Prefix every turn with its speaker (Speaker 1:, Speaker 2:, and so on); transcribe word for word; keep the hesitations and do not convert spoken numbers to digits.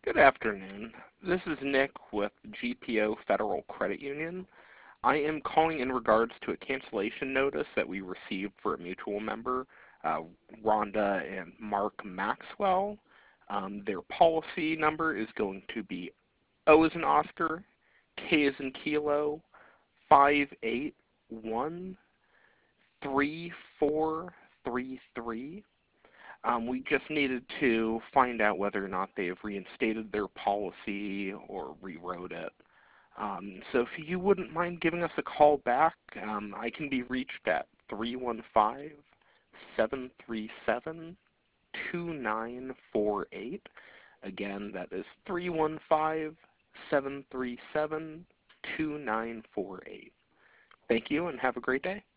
Speaker 1: Good afternoon. This is Nick with G P O Federal Credit Union. I am calling in regards to a cancellation notice that we received for a mutual member, uh, Rhonda and Mark Maxwell. Um, their policy number is going to be O as in Oscar, K as in Kilo, five eight one three four three three. Um, we just needed to find out whether or not they have reinstated their policy or rewrote it. Um, so if you wouldn't mind giving us a call back, um, I can be reached at three one five, seven three seven, two nine four eight. Again, that is three one five, seven three seven, two nine four eight. Thank you and have a great day.